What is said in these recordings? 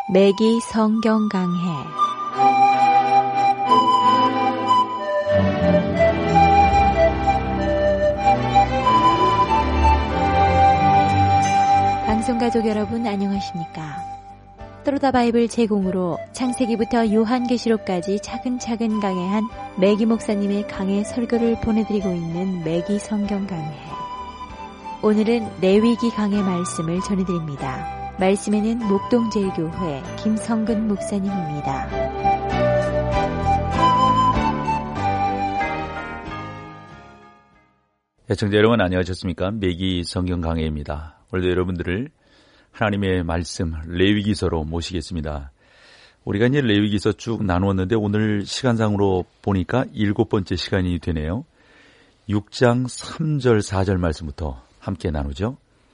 매기 성경 강해. 방송가족 여러분 안녕하십니까? 또르다 바이블 제공으로 창세기부터 요한계시록까지 차근차근 강해한 매기 목사님의 강해 설교를 보내드리고 있는 매기 성경 강해. 오늘은 레위기 강해 말씀을 전해드립니다. 말씀에는 목동제일교회 김성근 목사님입니다. 애청자 여러분 안녕하셨습니까? 매기 성경 강해입니다. 오늘도 여러분들을 하나님의 말씀 레위기서로 모시겠습니다. 우리가 이제 레위기서 쭉 나누었는데 오늘 시간상으로 보니까 7번째 시간이 되네요. 6장 3절 4절 말씀부터 함께 나누죠.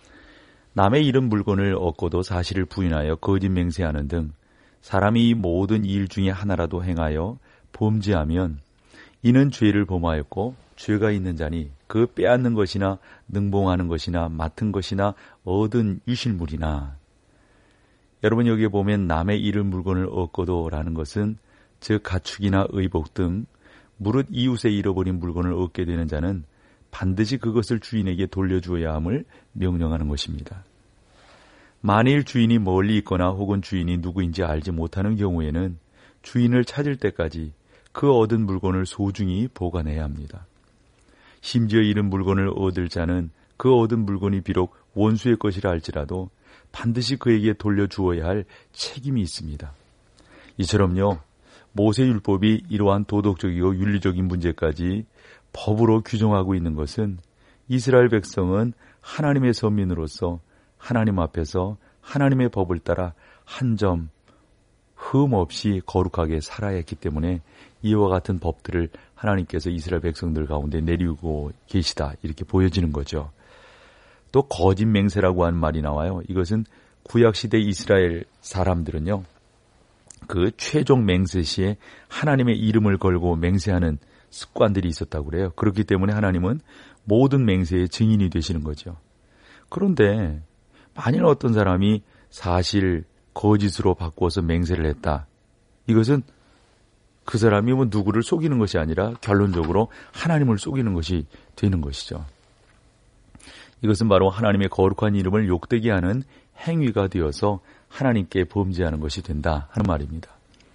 남의 잃은 물건을 얻고도 사실을 부인하여 거짓 맹세하는 등 사람이 모든 일 중에 하나라도 행하여 범죄하면 이는 죄를 범하였고 죄가 있는 자니 그 빼앗는 것이나 능봉하는 것이나 맡은 것이나 얻은 유실물이나. 여러분 여기에 보면 남의 잃은 물건을 얻고도 라는 것은 즉 가축이나 의복 등 무릇 이웃에 잃어버린 물건을 얻게 되는 자는 반드시 그것을 주인에게 돌려주어야 함을 명령하는 것입니다. 만일 주인이 멀리 있거나 혹은 주인이 누구인지 알지 못하는 경우에는 주인을 찾을 때까지 그 얻은 물건을 소중히 보관해야 합니다. 심지어 잃은 물건을 얻을 자는 그 얻은 물건이 비록 원수의 것이라 할지라도 반드시 그에게 돌려주어야 할 책임이 있습니다. 이처럼요, 모세율법이 이러한 도덕적이고 윤리적인 문제까지 법으로 규정하고 있는 것은 이스라엘 백성은 하나님의 선민으로서 하나님 앞에서 하나님의 법을 따라 한 점 흠 없이 거룩하게 살아야 했기 때문에 이와 같은 법들을 하나님께서 이스라엘 백성들 가운데 내리고 계시다 이렇게 보여지는 거죠. 또 거짓 맹세라고 하는 말이 나와요. 이것은 구약시대 이스라엘 사람들은요, 그 최종 맹세 시에 하나님의 이름을 걸고 맹세하는 습관들이 있었다고 그래요. 그렇기 때문에 하나님은 모든 맹세의 증인이 되시는 거죠. 그런데 만일 어떤 사람이 사실 거짓으로 바꾸어서 맹세를 했다. 이것은 그 사람이 뭐 누구를 속이는 것이 아니라 결론적으로 하나님을 속이는 것이 되는 것이죠. 이것은 바로 하나님의 거룩한 이름을 욕되게 하는 행위가 되어서 하나님께 범죄하는 것이 된다 하는 말입니다.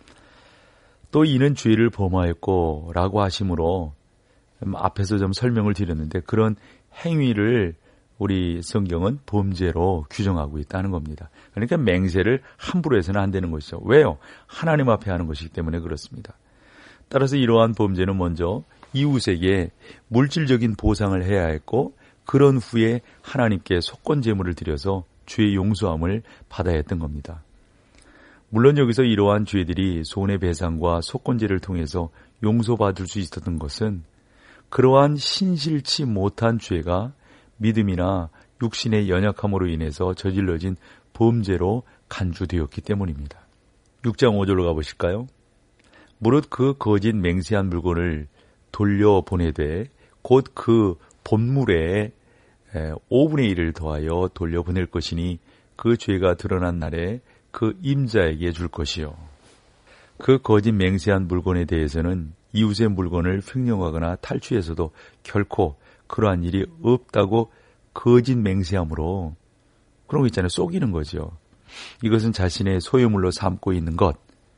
또 이는 죄를 범하였고 라고 하심으로 앞에서 좀 설명을 드렸는데 그런 행위를 우리 성경은 범죄로 규정하고 있다는 겁니다. 그러니까 맹세를 함부로 해서는 안 되는 것이죠. 왜요? 하나님 앞에 하는 것이기 때문에 그렇습니다. 따라서 이러한 범죄는 먼저 이웃에게 물질적인 보상을 해야 했고 그런 후에 하나님께 속건 제물을 드려서 죄의 용서함을 받아야 했던 겁니다. 물론 여기서 이러한 죄들이 손해배상과 속건제를 통해서 용서받을 수 있었던 것은 그러한 신실치 못한 죄가 믿음이나 육신의 연약함으로 인해서 저질러진 범죄로 간주되었기 때문입니다. 6장 5절로 가보실까요? 무릇 그 거짓 맹세한 물건을 돌려보내되 곧 그 본물에 5분의 1을 더하여 돌려보낼 것이니 그 죄가 드러난 날에 그 임자에게 줄 것이요. 그 거짓 맹세한 물건에 대해서는 이웃의 물건을 횡령하거나 탈취해서도 결코 그러한 일이 없다고 거짓 맹세함으로 그런 거 있잖아요. 속이는 거죠. 이것은 자신의 소유물로 삼고 있는 것.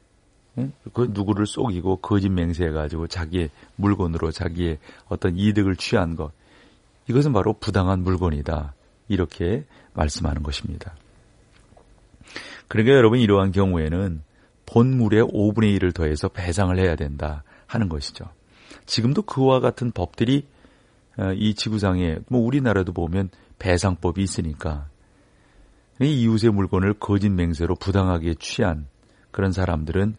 그 누구를 속이고 거짓 맹세해가지고 자기의 물건으로 자기의 어떤 이득을 취한 것. 이것은 바로 부당한 물건이다. 이렇게 말씀하는 것입니다. 그러니까 여러분 이러한 경우에는 본물의 5분의 1을 더해서 배상을 해야 된다 하는 것이죠. 지금도 그와 같은 법들이 이 지구상에 우리나라도 보면 배상법이 있으니까 이웃의 물건을 거짓 맹세로 부당하게 취한 그런 사람들은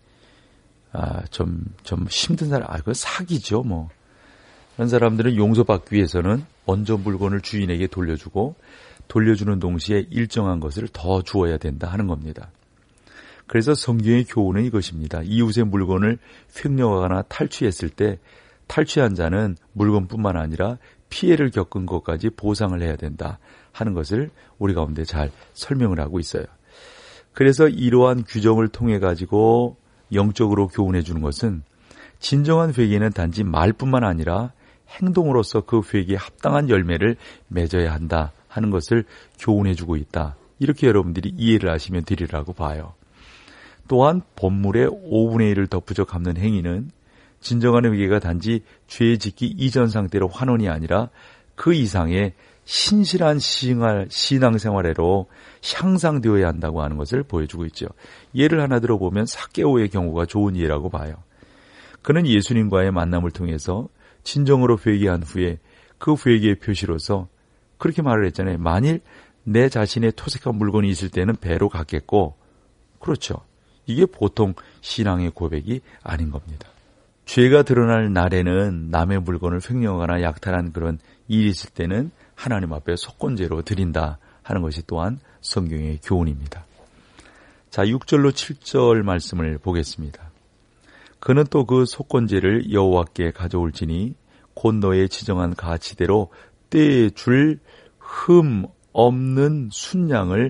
좀 힘든 사람, 그건 사기죠 뭐. 그런 사람들은 용서받기 위해서는 먼저 물건을 주인에게 돌려주고 돌려주는 동시에 일정한 것을 더 주어야 된다 하는 겁니다. 그래서 성경의 교훈은 이것입니다. 이웃의 물건을 횡령하거나 탈취했을 때 탈취한 자는 물건뿐만 아니라 피해를 겪은 것까지 보상을 해야 된다 하는 것을 우리 가운데 잘 설명을 하고 있어요. 그래서 이러한 규정을 통해 가지고 영적으로 교훈해 주는 것은 진정한 회개는 단지 말뿐만 아니라 행동으로서 그 회개에 합당한 열매를 맺어야 한다 하는 것을 교훈해 주고 있다. 이렇게 여러분들이 이해를 하시면 되리라고 봐요. 또한 본물의 5분의 1을 덮으려 갚는 행위는 진정한 회개가 단지 죄 짓기 이전 상태로 환원이 아니라 그 이상의 신실한 신앙생활로 향상되어야 한다고 하는 것을 보여주고 있죠. 예를 하나 들어보면 삭개오의 경우가 좋은 예라고 봐요. 그는 예수님과의 만남을 통해서 진정으로 회개한 후에 그 회개의 표시로서 그렇게 말을 했잖아요. 만일 내 자신의 토색한 물건이 있을 때는 배로 갚겠고, 그렇죠. 이게 보통 신앙의 고백이 아닌 겁니다. 죄가 드러날 날에는 남의 물건을 횡령하거나 약탈한 그런 일이 있을 때는 하나님 앞에 속건제로 드린다 하는 것이 또한 성경의 교훈입니다. 자, 6절로 7절 말씀을 보겠습니다. 그는 또 그 속건제를 여호와께 가져올지니 곧 너의 지정한 가치대로 때에 줄 흠 없는 순양을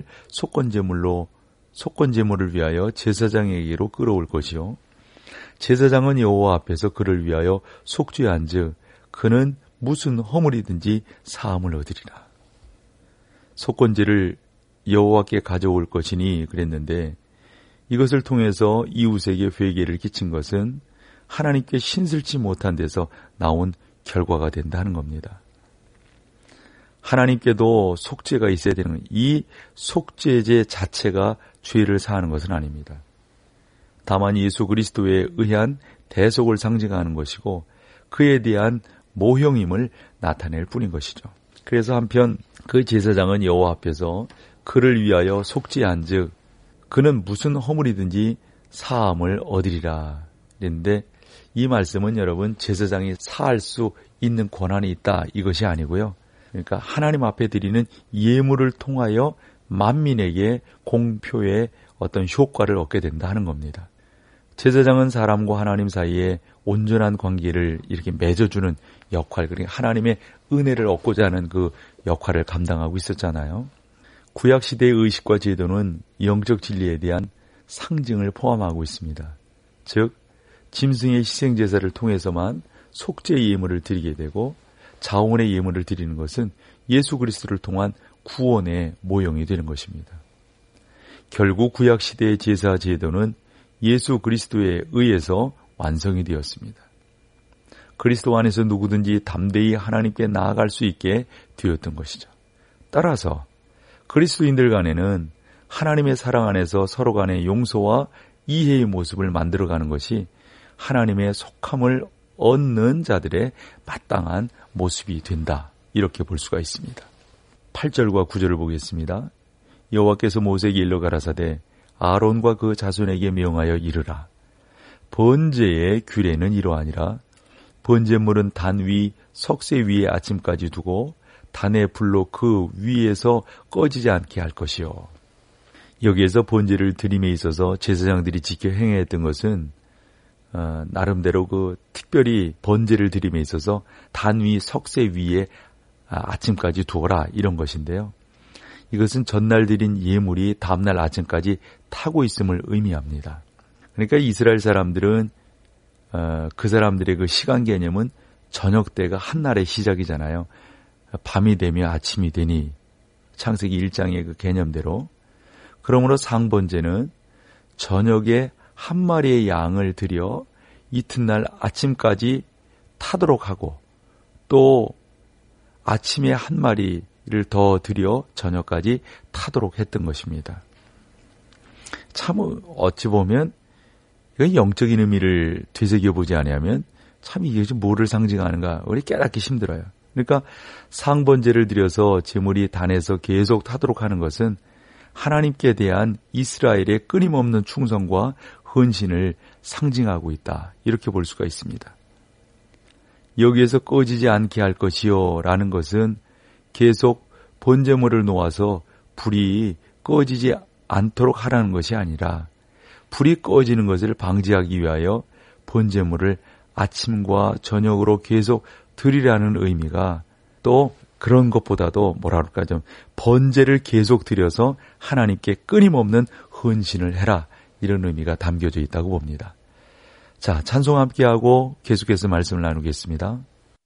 속건제물을 위하여 제사장에게로 끌어올 것이요. 제사장은 여호와 앞에서 그를 위하여 속죄한즉 그는 무슨 허물이든지 사함을 얻으리라. 속건제를 여호와께 가져올 것이니 그랬는데 이것을 통해서 이웃에게 회개를 끼친 것은 하나님께 신슬지 못한 데서 나온 결과가 된다는 겁니다. 하나님께도 속죄가 있어야 되는 이 속죄제 자체가 죄를 사하는 것은 아닙니다. 다만 예수 그리스도에 의한 대속을 상징하는 것이고 그에 대한 모형임을 나타낼 뿐인 것이죠. 그래서 한편 그 제사장은 여호와 앞에서 그를 위하여 속죄한즉 그는 무슨 허물이든지 사함을 얻으리라. 그런데 이 말씀은 여러분 제사장이 사할 수 있는 권한이 있다 이것이 아니고요. 그러니까 하나님 앞에 드리는 예물을 통하여 만민에게 공표의 어떤 효과를 얻게 된다 하는 겁니다. 제사장은 사람과 하나님 사이에 온전한 관계를 이렇게 맺어주는 역할, 그러니까 하나님의 은혜를 얻고자 하는 그 역할을 감당하고 있었잖아요. 구약시대의 의식과 제도는 영적 진리에 대한 상징을 포함하고 있습니다. 즉 짐승의 희생제사를 통해서만 속죄의 예물을 드리게 되고 자원의 예물을 드리는 것은 예수 그리스도를 통한 구원의 모형이 되는 것입니다. 결국 구약시대의 제사 제도는 예수 그리스도에 의해서 완성이 되었습니다. 그리스도 안에서 누구든지 담대히 하나님께 나아갈 수 있게 되었던 것이죠. 따라서 그리스도인들 간에는 하나님의 사랑 안에서 서로 간의 용서와 이해의 모습을 만들어가는 것이 하나님의 속함을 얻는 자들의 마땅한 모습이 된다. 이렇게 볼 수가 있습니다. 8절과 9절을 보겠습니다. 여호와께서 모세에게 일러 가라사대 아론과 그 자손에게 명하여 이르라. 번제의 규례는 이러하니라. 번제물은 단 위 석쇠 위에 아침까지 두고 단의 불로 그 위에서 꺼지지 않게 할 것이요. 여기에서 번제를 드림에 있어서 제사장들이 지켜 행해야 했던 것은 나름대로 그 특별히 번제를 드림에 있어서 단 위 석쇠 위에 아침까지 두어라 이런 것인데요. 이것은 전날 드린 예물이 다음날 아침까지 타고 있음을 의미합니다. 그러니까 이스라엘 사람들은 그 사람들의 그 시간 개념은 저녁 때가 한날의 시작이잖아요. 밤이 되며 아침이 되니 창세기 1장의 그 개념대로. 그러므로 상번제는 저녁에 한 마리의 양을 들여 이튿날 아침까지 타도록 하고 또 아침에 한 마리를 더 들여 저녁까지 타도록 했던 것입니다. 참 어찌 보면 영적인 의미를 되새겨보지 않으면 참 이게 좀 뭐를 상징하는가 우리 깨닫기 힘들어요. 그러니까 상번제를 드려서 제물이 단에서 계속 타도록 하는 것은 하나님께 대한 이스라엘의 끊임없는 충성과 헌신을 상징하고 있다. 이렇게 볼 수가 있습니다. 여기에서 꺼지지 않게 할 것이요 라는 것은 계속 번제물을 놓아서 불이 꺼지지 않도록 하라는 것이 아니라 불이 꺼지는 것을 방지하기 위하여 번제물을 아침과 저녁으로 계속 드리라는 의미가 또 그런 것보다도 뭐라 그럴까 좀 번제를 계속 드려서 하나님께 끊임없는 헌신을 해라. 이런 의미가 담겨져 있다고 봅니다. 자, 찬송 함께하고 계속해서 말씀을 나누겠습니다.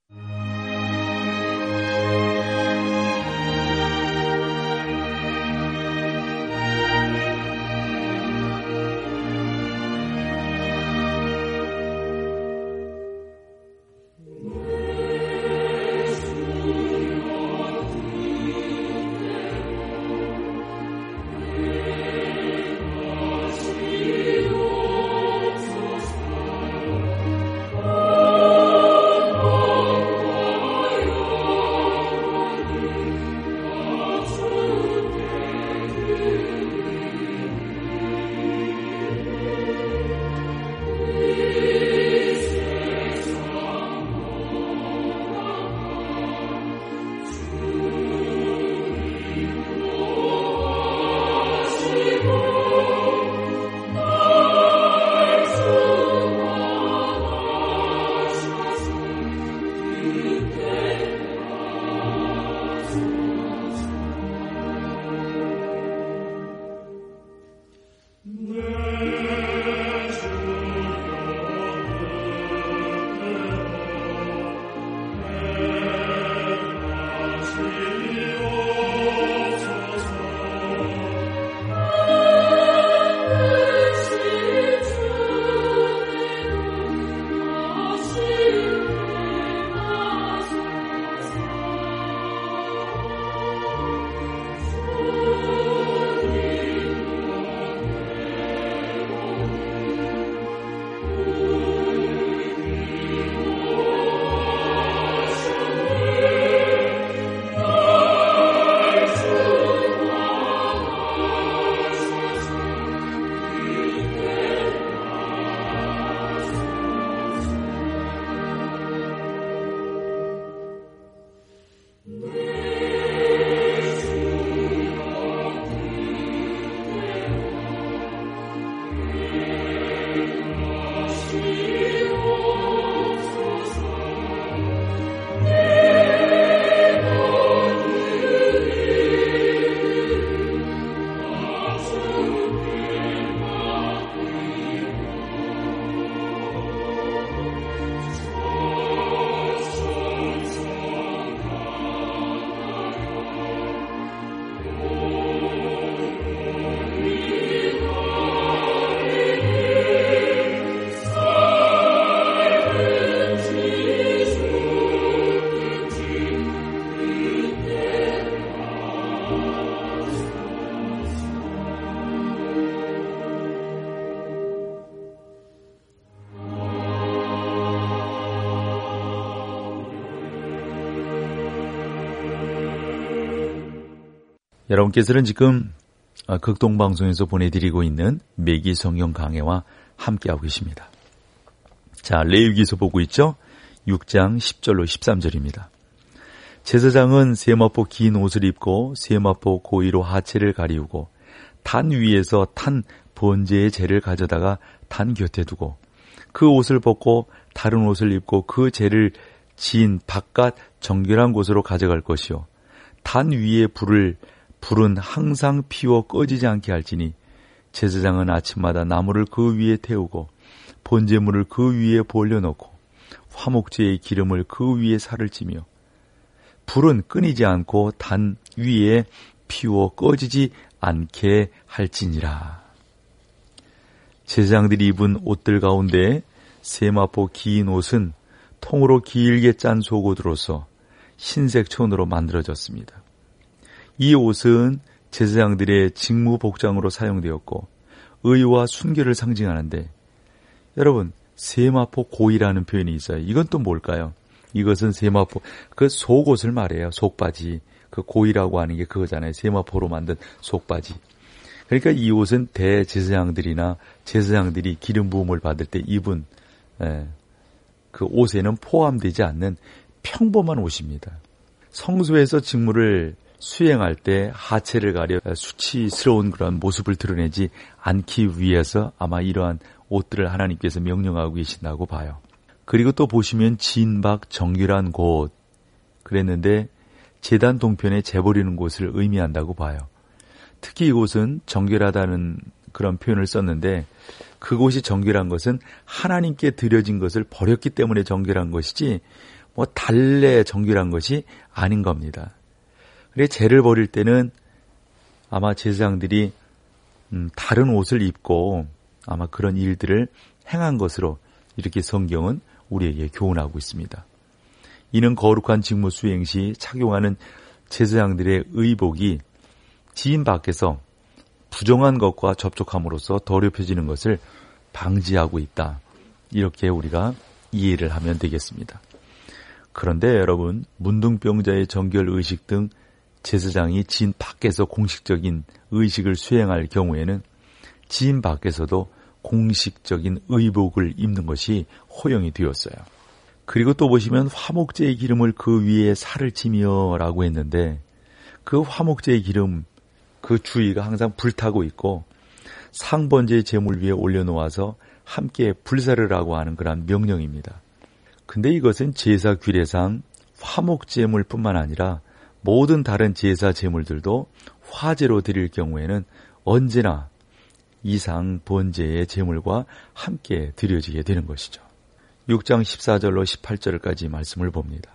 여러분께서는 지금 극동방송에서 보내드리고 있는 매기 성경 강해와 함께하고 계십니다. 자, 레위기서 보고 있죠? 6장 10절로 13절입니다. 제사장은 세마포 긴 옷을 입고 세마포 고위로 하체를 가리우고 탄 위에서 탄 번제의 재를 가져다가 탄 곁에 두고 그 옷을 벗고 다른 옷을 입고 그 재를 지인 바깥 정결한 곳으로 가져갈 것이요. 탄 위에 불은 항상 피워 꺼지지 않게 할지니 제사장은 아침마다 나무를 그 위에 태우고 번제물을 그 위에 올려놓고 화목제의 기름을 그 위에 살을 찌며 불은 끊이지 않고 단 위에 피워 꺼지지 않게 할지니라. 제사장들이 입은 옷들 가운데 세마포 긴 옷은 통으로 길게 짠 속옷으로서 흰색 천으로 만들어졌습니다. 이 옷은 제사장들의 직무 복장으로 사용되었고 의와 순결을 상징하는데, 여러분, 세마포 고이라는 표현이 있어요. 이건 또 뭘까요? 이것은 세마포, 그 속옷을 말해요. 속바지. 그 고이라고 하는 게 그거잖아요. 세마포로 만든 속바지. 그러니까 이 옷은 대제사장들이나 제사장들이 기름 부음을 받을 때 입은 그 옷에는 포함되지 않는 평범한 옷입니다. 성소에서 직무를 수행할 때 하체를 가려 수치스러운 그런 모습을 드러내지 않기 위해서 아마 이러한 옷들을 하나님께서 명령하고 계신다고 봐요. 그리고 또 보시면 진박 정결한 곳 그랬는데 제단 동편에 재버리는 곳을 의미한다고 봐요. 특히 이곳은 정결하다는 그런 표현을 썼는데 그곳이 정결한 것은 하나님께 드려진 것을 버렸기 때문에 정결한 것이지 뭐 달래 정결한 것이 아닌 겁니다. 그래 죄를 버릴 때는 아마 제사장들이 다른 옷을 입고 아마 그런 일들을 행한 것으로 이렇게 성경은 우리에게 교훈하고 있습니다. 이는 거룩한 직무 수행 시 착용하는 제사장들의 의복이 지인 밖에서 부정한 것과 접촉함으로써 더럽혀지는 것을 방지하고 있다. 이렇게 우리가 이해를 하면 되겠습니다. 그런데 여러분, 문둥병자의 정결의식 등 제사장이 지인 밖에서 공식적인 의식을 수행할 경우에는 지인 밖에서도 공식적인 의복을 입는 것이 허용이 되었어요. 그리고 또 보시면 화목제의 기름을 그 위에 살을 치며 라고 했는데 그 화목제의 기름 그 주위가 항상 불타고 있고 상번제의 제물 위에 올려놓아서 함께 불사르라고 하는 그런 명령입니다. 근데 이것은 제사 규례상 화목제물뿐만 아니라 모든 다른 제사 제물들도 화제로 드릴 경우에는 언제나 이상 번제의 제물과 함께 드려지게 되는 것이죠. 6장 14절로 18절까지 말씀을 봅니다.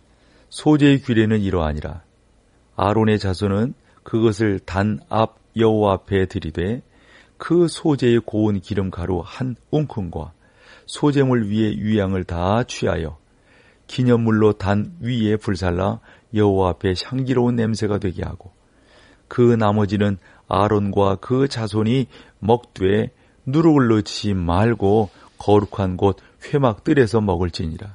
소제의 규례는 이러하니라. 아론의 자손은 그것을 단 앞 여호와 앞에 드리되 그 소제의 고운 기름 가루 한 웅큼과 소제물 위에 유향을 다 취하여 기념물로 단 위에 불살라 여호와 앞에 향기로운 냄새가 되게 하고 그 나머지는 아론과 그 자손이 먹되 누룩을 넣지 말고 거룩한 곳 회막들에서 먹을지니라.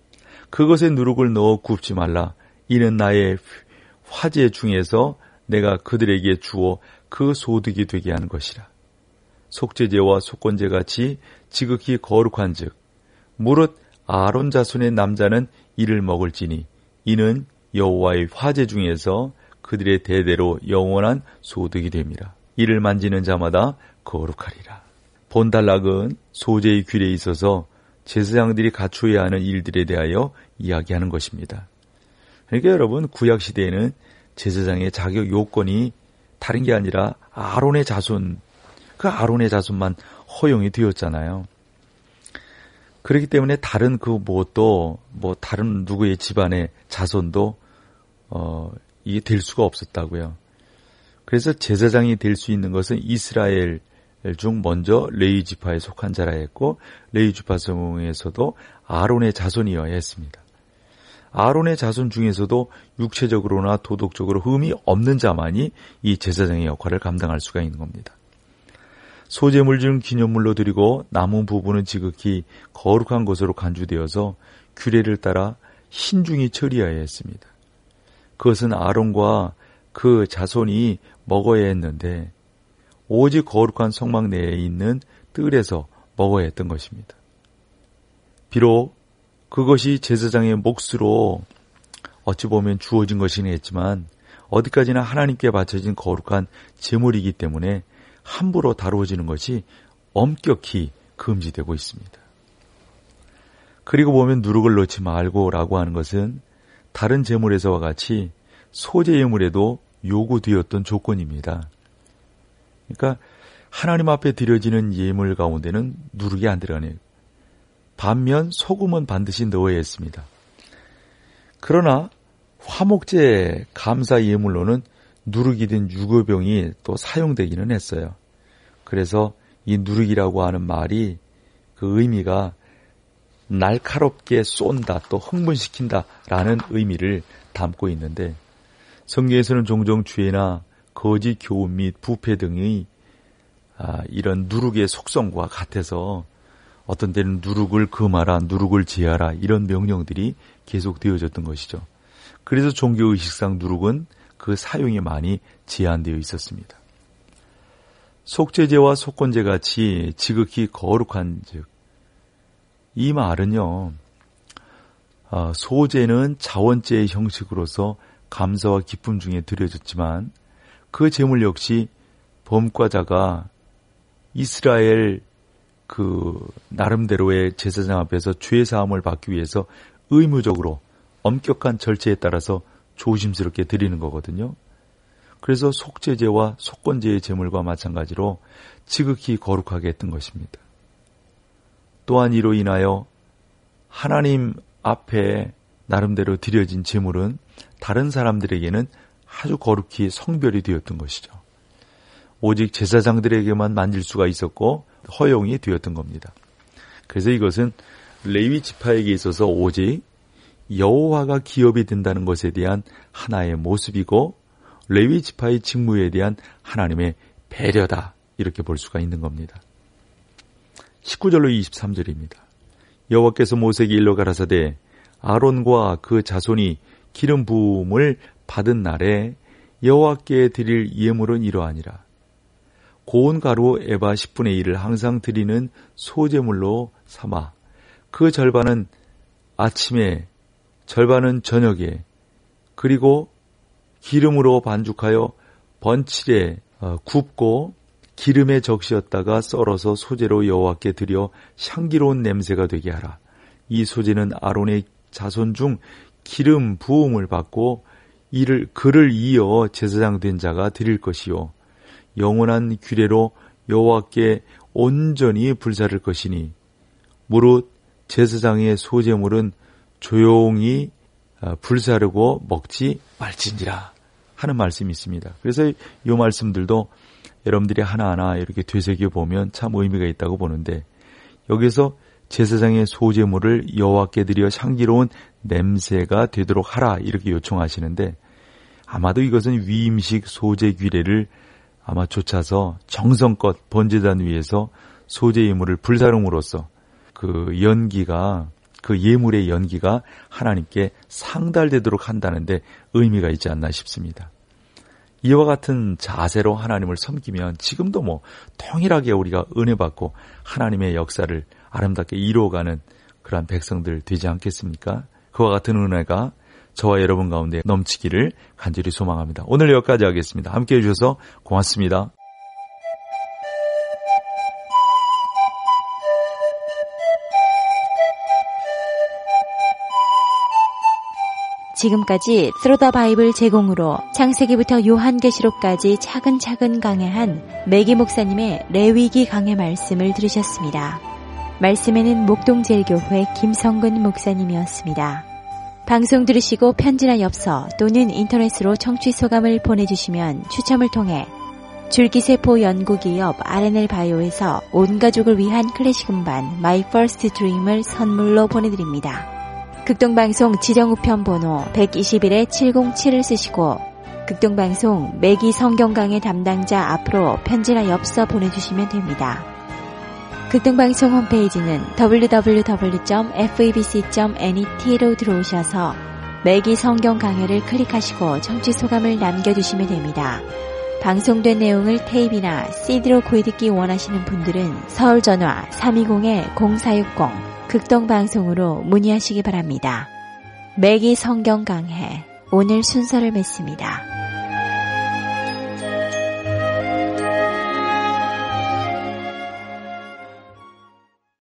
그것에 누룩을 넣어 굽지 말라. 이는 나의 화제 중에서 내가 그들에게 주어 그 소득이 되게 한 것이라. 속죄제와 속건제 같이 지극히 거룩한 즉 무릇 아론 자손의 남자는 이를 먹을지니 이는 여호와의 화제 중에서 그들의 대대로 영원한 소득이 됨이라. 이를 만지는 자마다 거룩하리라. 본달락은 소제의 규례에 있어서 제사장들이 갖추어야 하는 일들에 대하여 이야기하는 것입니다. 그러니까 여러분 구약시대에는 제사장의 자격 요건이 다른 게 아니라 아론의 자손, 그 아론의 자손만 허용이 되었잖아요. 그렇기 때문에 다른 그 무엇도 다른 누구의 집안의 자손도 이게 될 수가 없었다고요. 그래서 제사장이 될 수 있는 것은 이스라엘 중 먼저 레위 지파에 속한 자라 했고 레위 지파 중에서도 아론의 자손이어야 했습니다. 아론의 자손 중에서도 육체적으로나 도덕적으로 흠이 없는 자만이 이 제사장의 역할을 감당할 수가 있는 겁니다. 소제물 중 기념물로 드리고 남은 부분은 지극히 거룩한 것으로 간주되어서 규례를 따라 신중히 처리해야 했습니다. 그것은 아론과 그 자손이 먹어야 했는데 오직 거룩한 성막 내에 있는 뜰에서 먹어야 했던 것입니다. 비록 그것이 제사장의 몫으로 어찌 보면 주어진 것이긴 했지만 어디까지나 하나님께 바쳐진 거룩한 제물이기 때문에 함부로 다루어지는 것이 엄격히 금지되고 있습니다. 그리고 보면 누룩을 넣지 말고라고 하는 것은 다른 제물에서와 같이 소제 예물에도 요구되었던 조건입니다. 그러니까 하나님 앞에 드려지는 예물 가운데는 누룩이 안 들어가네요. 반면 소금은 반드시 넣어야 했습니다. 그러나 화목제 감사 예물로는 누룩이든 유교병이 또 사용되기는 했어요. 그래서 이 누룩이라고 하는 말이 그 의미가 날카롭게 쏜다 또 흥분시킨다라는 의미를 담고 있는데 성경에서는 종종 죄나 거짓 교훈 및 부패 등의 이런 누룩의 속성과 같아서 어떤 때는 누룩을 금하라, 누룩을 제하라 이런 명령들이 계속 되어졌던 것이죠. 그래서 종교의식상 누룩은 그 사용이 많이 제한되어 있었습니다. 속죄제와 속건제 같이 지극히 거룩한 즉, 이 말은요, 소제는 자원제의 형식으로서 감사와 기쁨 중에 드려졌지만 그 제물 역시 범과자가 이스라엘 그 나름대로의 제사장 앞에서 죄 사함을 받기 위해서 의무적으로 엄격한 절차에 따라서 조심스럽게 드리는 거거든요. 그래서 속죄제와 속건제의 제물과 마찬가지로 지극히 거룩하게 했던 것입니다. 또한 이로 인하여 하나님 앞에 나름대로 드려진 제물은 다른 사람들에게는 아주 거룩히 성별이 되었던 것이죠. 오직 제사장들에게만 만질 수가 있었고 허용이 되었던 겁니다. 그래서 이것은 레위 지파에게 있어서 오직 여호와가 기업이 된다는 것에 대한 하나의 모습이고 레위 지파의 직무에 대한 하나님의 배려다, 이렇게 볼 수가 있는 겁니다. 19절로 23절입니다. 여호와께서 모세에게 일러 가라사대 아론과 그 자손이 기름 부음을 받은 날에 여호와께 드릴 예물은 이러하니라. 고운 가루 에바 10분의 1을 항상 드리는 소제물로 삼아 그 절반은 아침에 절반은 저녁에 그리고 기름으로 반죽하여 번칠에 굽고 기름에 적시었다가 썰어서 소제로 여호와께 드려 향기로운 냄새가 되게 하라. 이 소제는 아론의 자손 중 기름 부음을 받고 그를 이어 제사장 된 자가 드릴 것이요 영원한 규례로 여호와께 온전히 불사를 것이니 무릇 제사장의 소제물은 조용히 불사르고 먹지 말지니라 하는 말씀이 있습니다. 그래서 이 말씀들도 여러분들이 하나하나 이렇게 되새겨보면 참 의미가 있다고 보는데, 여기서 제사장의 소제물을 여호와께 드려 향기로운 냄새가 되도록 하라 이렇게 요청하시는데, 아마도 이것은 위임식 소제 규례를 아마 쫓아서 정성껏 번제단 위에서 소제 예물을 불사름으로써 그 예물의 연기가 하나님께 상달되도록 한다는데 의미가 있지 않나 싶습니다. 이와 같은 자세로 하나님을 섬기면 지금도 통일하게 우리가 은혜 받고 하나님의 역사를 아름답게 이루어가는 그러한 백성들 되지 않겠습니까? 그와 같은 은혜가 저와 여러분 가운데 넘치기를 간절히 소망합니다. 오늘 여기까지 하겠습니다. 함께해 주셔서 고맙습니다. 지금까지 Through the Bible 제공으로 창세기부터 요한계시록까지 차근차근 강해한 매기 목사님의 레위기 강해 말씀을 들으셨습니다. 말씀에는 목동제일교회 김성근 목사님이었습니다. 방송 들으시고 편지나 엽서 또는 인터넷으로 청취 소감을 보내주시면 추첨을 통해 줄기세포 연구기업 R&L 바이오에서 온 가족을 위한 클래식 음반 My First Dream을 선물로 보내드립니다. 극동방송 지정우편 번호 121-707을 쓰시고 극동방송 매기 성경강의 담당자 앞으로 편지나 엽서 보내주시면 됩니다. 극동방송 홈페이지는 www.febc.net로 들어오셔서 매기 성경 강해를 클릭하시고 청취 소감을 남겨주시면 됩니다. 방송된 내용을 테이프나 CD로 구해듣기 원하시는 분들은 서울전화 320-0460 극동방송으로 문의하시기 바랍니다. 매기 성경 강해 오늘 순서를 맺습니다.